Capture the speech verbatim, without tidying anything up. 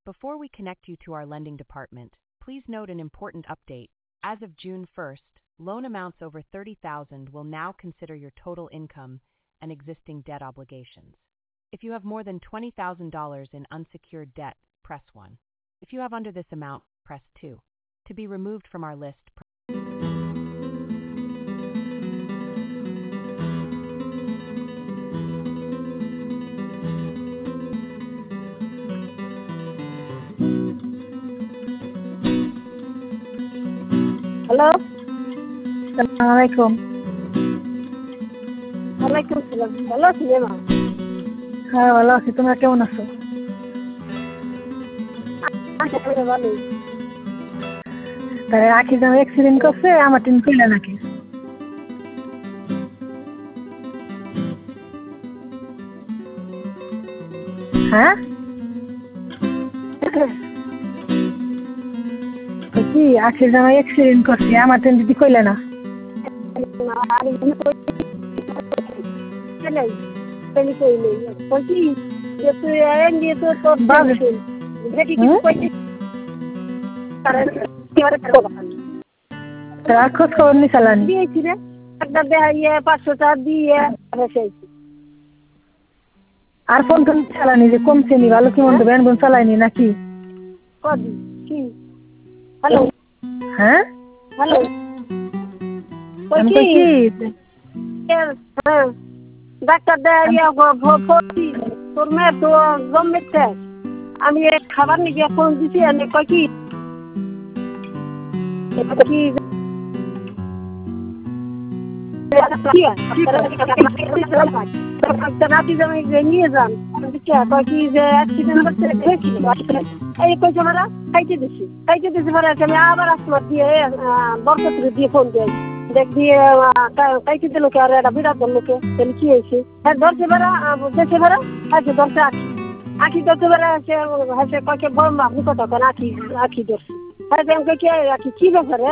Before we connect you to our lending department, please note an important update. As of June first, loan amounts over thirty thousand dollars will now consider your total income and existing debt obligations. If you have more than twenty thousand dollars in unsecured debt, press one. If you have under this amount, press two. To be removed from our list, press hello, আসসালামু আলাইকুম। ওয়ালাইকুম সালাম। ভালো আছি রে মা? হ্যাঁ ভালো আছি, তোমরা কেমন আছো? আচ্ছা, আমি ভালোই। তাই আখি যেন অ্যাক্সিডেন্ট করছে, আমার টিন কইলা নাকি? হ্যাঁ তো কি আখি যেন অ্যাক্সিডেন্ট করছে, আমার টিন দিদি কইলা না? আর নাই পেলি কই নেই কই যে তুই এন দিয়ে তো তোর বাজে। দেখি কি কই কারণ কি আর করব তার খোঁজ খবর নি চালানি দিয়েছি রে একটা দেয় পাঁচশো টাকা দিয়ে বসেছি। আর ফোন তো চালানি যে কমছে নি, ভালো কি মন্দ ব্যান বোন চালাইনি নাকি? কদি কি হ্যালো হ্যাঁ হ্যালো কই আমি কি কই কি হ্যাঁ ডাক্তার দেয় ভর্তি তোর মেয়ে তো জমেছে। আমি খাবার নিয়ে ফোন দিছি এনে কই কি কি রাতি জমে নিয়ে যান কয় কি যে অ্যাক্সিডেন্ট করছে এই কইছে মারা খাইতে দিছি খাইতে দিছি মারা আমি আবার আসমার দিয়ে বরকত দিয়ে ফোন দিয়েছি দেখ দিয়ে কাইতে দিল কে আর একটা বিরাট লোকে তাহলে কি হয়েছে হ্যাঁ ধরছে বেড়া দেশে বেড়া আছে ধরছে আখি আখি ধরছে বেড়া আছে হাসে কয়েকে বম আপনি কত কেন আখি আখি ধরছে হ্যাঁ কে আখি কি ব্যাপারে